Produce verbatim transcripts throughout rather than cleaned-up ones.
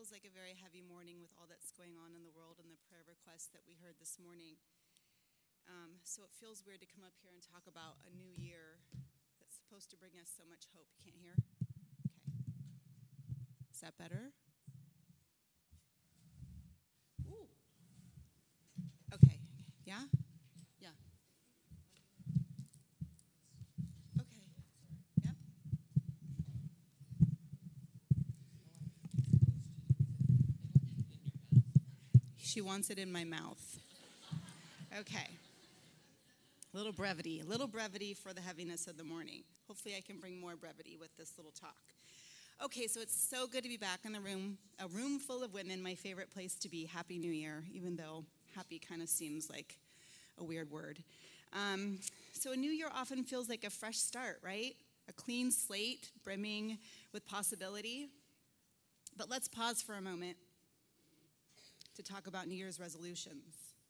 feels like a very heavy morning with all that's going on in the world and the prayer requests that we heard this morning. Um, so it feels weird to come up here and talk about a new year that's supposed to bring us so much hope. You can't hear? Okay. Is that better? Ooh. Okay. Yeah? Yeah. Okay. Yep. She wants it in my mouth. Okay. A little brevity. A little brevity for the heaviness of the morning. Hopefully I can bring more brevity with this little talk. Okay, so it's so good to be back in the room. A room full of women, my favorite place to be. Happy New Year, even though happy kind of seems like a weird word. Um, so a new year often feels like a fresh start, right? A clean slate brimming with possibility. But let's pause for a moment to talk about New Year's resolutions.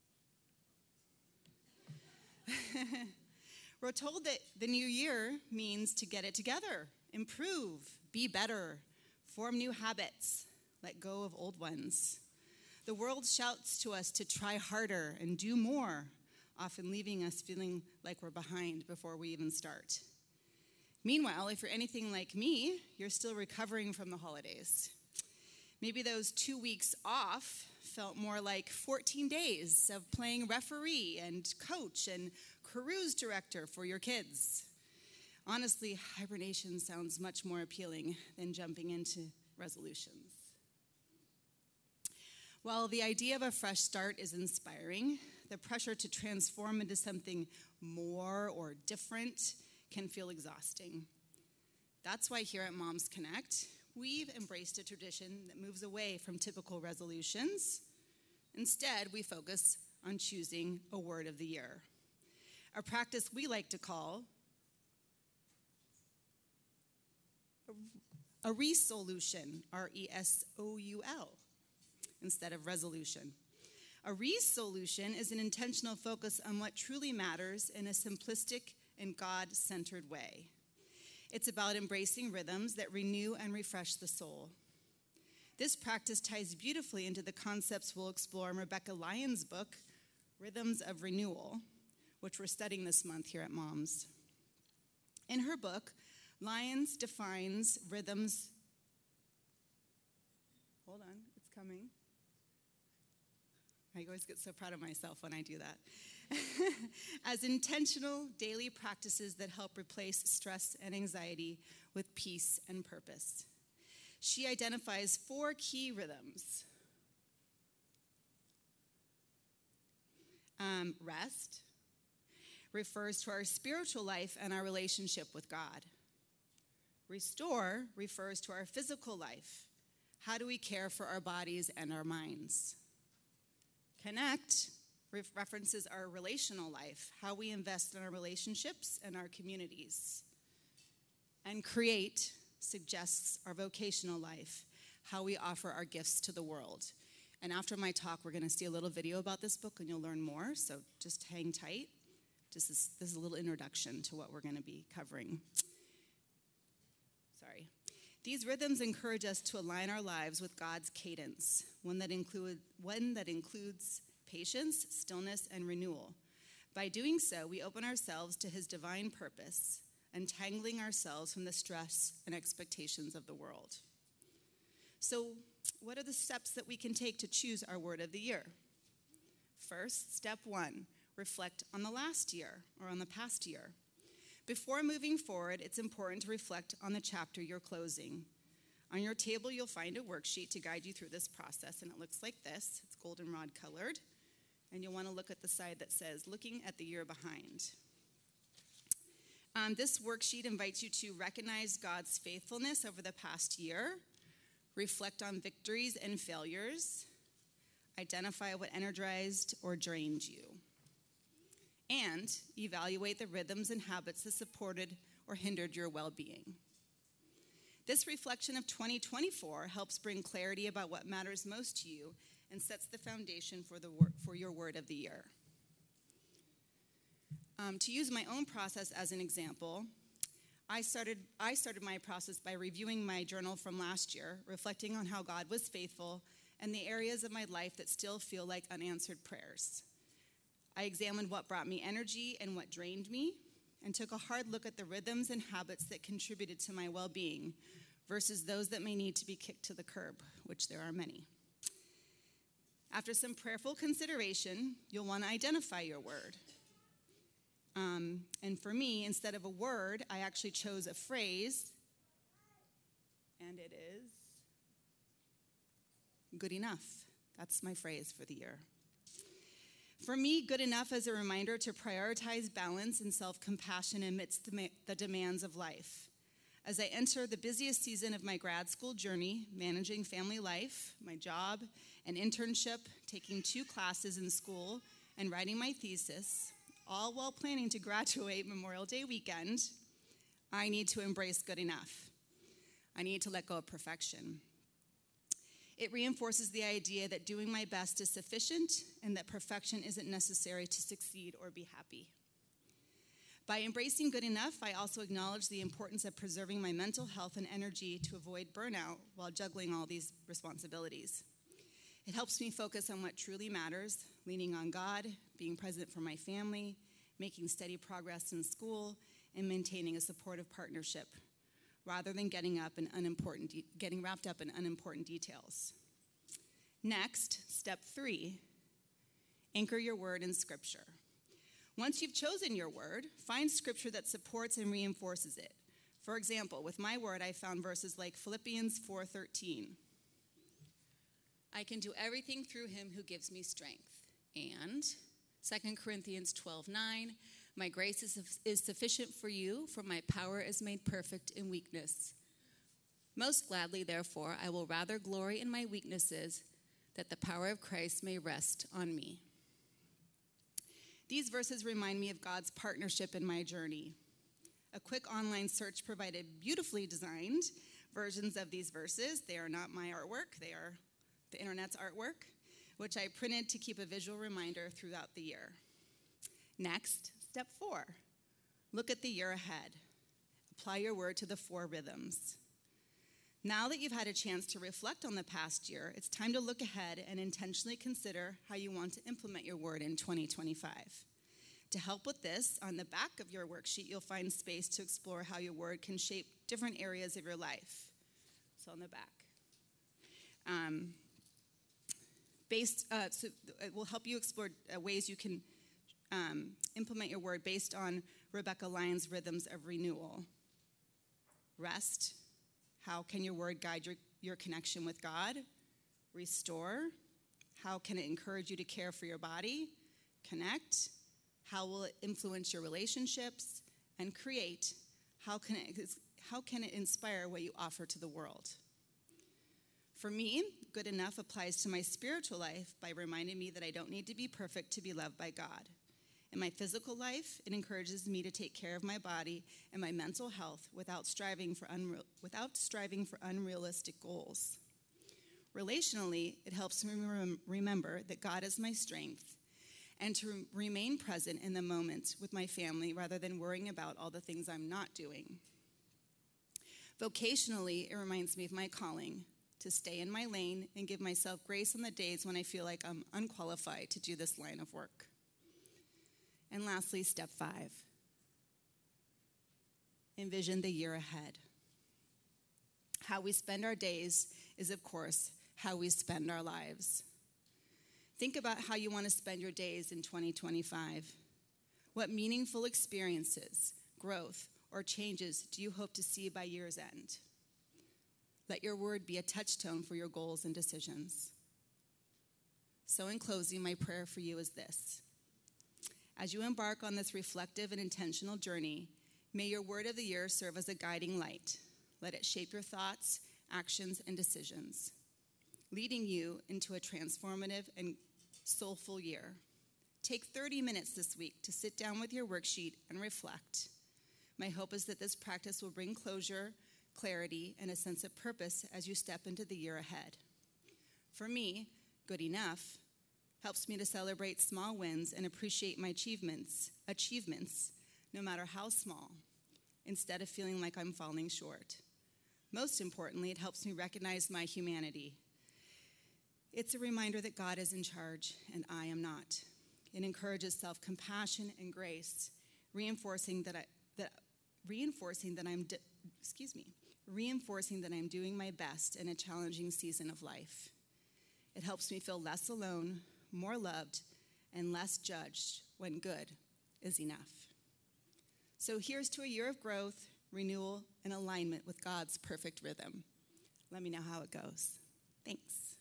We're told that the new year means to get it together, improve, be better, form new habits, let go of old ones. The world shouts to us to try harder and do more, often leaving us feeling like we're behind before we even start. Meanwhile, if you're anything like me, you're still recovering from the holidays. Maybe those two weeks off felt more like fourteen days of playing referee and coach and cruise director for your kids. Honestly, hibernation sounds much more appealing than jumping into resolutions. While the idea of a fresh start is inspiring, the pressure to transform into something more or different can feel exhausting. That's why here at Moms Connect, we've embraced a tradition that moves away from typical resolutions. Instead, we focus on choosing a word of the year, a practice we like to call a resolution, R E S O U L, instead of resolution. A resolution is an intentional focus on what truly matters in a simplistic and God-centered way. It's about embracing rhythms that renew and refresh the soul. This practice ties beautifully into the concepts we'll explore in Rebecca Lyons' book, Rhythms of Renewal, which we're studying this month here at Moms. In her book, Lyons defines rhythms. Hold on, it's coming. I always get so proud of myself when I do that. As intentional daily practices that help replace stress and anxiety with peace and purpose. She identifies four key rhythms. Um, rest refers to our spiritual life and our relationship with God. Restore refers to our physical life. How do we care for our bodies and our minds? Connect references our relational life, how we invest in our relationships and our communities. And create suggests our vocational life, how we offer our gifts to the world. And after my talk, we're going to see a little video about this book, and you'll learn more, so just hang tight. Just this, this is a little introduction to what we're going to be covering. Sorry. These rhythms encourage us to align our lives with God's cadence, one that include, one that includes patience, stillness, and renewal. By doing so, we open ourselves to his divine purpose, untangling ourselves from the stress and expectations of the world. So, what are the steps that we can take to choose our word of the year? First, step one, reflect on the last year or on the past year. Before moving forward, it's important to reflect on the chapter you're closing. On your table, you'll find a worksheet to guide you through this process, and it looks like this. It's goldenrod colored, and you'll want to look at the side that says, looking at the year behind. Um, this worksheet invites you to recognize God's faithfulness over the past year, reflect on victories and failures, identify what energized or drained you, and evaluate the rhythms and habits that supported or hindered your well-being. This reflection of twenty twenty-four helps bring clarity about what matters most to you and sets the foundation for, the wor- for your word of the year. Um, to use my own process as an example, I started, I started my process by reviewing my journal from last year, reflecting on how God was faithful and the areas of my life that still feel like unanswered prayers. I examined what brought me energy and what drained me, and took a hard look at the rhythms and habits that contributed to my well-being versus those that may need to be kicked to the curb, which there are many. After some prayerful consideration, you'll want to identify your word. Um, and for me, instead of a word, I actually chose a phrase, and it is good enough. That's my phrase for the year. For me, good enough is a reminder to prioritize balance and self-compassion amidst the, the demands of life. As I enter the busiest season of my grad school journey, managing family life, my job, an internship, taking two classes in school, and writing my thesis, all while planning to graduate Memorial Day weekend, I need to embrace good enough. I need to let go of perfection. It reinforces the idea that doing my best is sufficient and that perfection isn't necessary to succeed or be happy. By embracing good enough, I also acknowledge the importance of preserving my mental health and energy to avoid burnout while juggling all these responsibilities. It helps me focus on what truly matters, leaning on God, being present for my family, making steady progress in school, and maintaining a supportive partnership, rather than getting up in unimportant de- getting wrapped up in unimportant details. Next, step three, anchor your word in Scripture. Once you've chosen your word, find Scripture that supports and reinforces it. For example, with my word, I found verses like Philippians four thirteen. I can do everything through him who gives me strength. And Second Corinthians twelve nine, my grace is, is sufficient for you, for my power is made perfect in weakness. Most gladly, therefore, I will rather glory in my weaknesses, that the power of Christ may rest on me. These verses remind me of God's partnership in my journey. A quick online search provided beautifully designed versions of these verses. They are not my artwork, they are the internet's artwork, which I printed to keep a visual reminder throughout the year. Next, step four, look at the year ahead. Apply your word to the four rhythms. Now that you've had a chance to reflect on the past year, it's time to look ahead and intentionally consider how you want to implement your word in twenty twenty-five. To help with this, on the back of your worksheet, you'll find space to explore how your word can shape different areas of your life. So on the back. Um, based, uh, so it will help you explore uh, ways you can um, implement your word based on Rebecca Lyons' rhythms of renewal. Rest. How can your word guide your, your connection with God? Restore. How can it encourage you to care for your body? Connect. How will it influence your relationships? And create. How can it, how can it inspire what you offer to the world? For me, good enough applies to my spiritual life by reminding me that I don't need to be perfect to be loved by God. In my physical life, it encourages me to take care of my body and my mental health without striving for unreal, without striving for unrealistic goals. Relationally, it helps me rem- remember that God is my strength and to re- remain present in the moment with my family rather than worrying about all the things I'm not doing. Vocationally, it reminds me of my calling to stay in my lane and give myself grace on the days when I feel like I'm unqualified to do this line of work. And lastly, step five, envision the year ahead. How we spend our days is, of course, how we spend our lives. Think about how you want to spend your days in twenty twenty-five. What meaningful experiences, growth, or changes do you hope to see by year's end? Let your word be a touchstone for your goals and decisions. So in closing, my prayer for you is this. As you embark on this reflective and intentional journey, may your word of the year serve as a guiding light. Let it shape your thoughts, actions, and decisions, leading you into a transformative and soulful year. Take thirty minutes this week to sit down with your worksheet and reflect. My hope is that this practice will bring closure, clarity, and a sense of purpose as you step into the year ahead. For me, good enough helps me to celebrate small wins and appreciate my achievements, achievements, no matter how small, instead of feeling like I'm falling short. Most importantly, it helps me recognize my humanity. It's a reminder that God is in charge and I am not. It encourages self-compassion and grace, reinforcing that I that reinforcing that I'm excuse me, reinforcing that I'm doing my best in a challenging season of life. It helps me feel less alone, more loved, and less judged when good is enough. So here's to a year of growth, renewal, and alignment with God's perfect rhythm. Let me know how it goes. Thanks.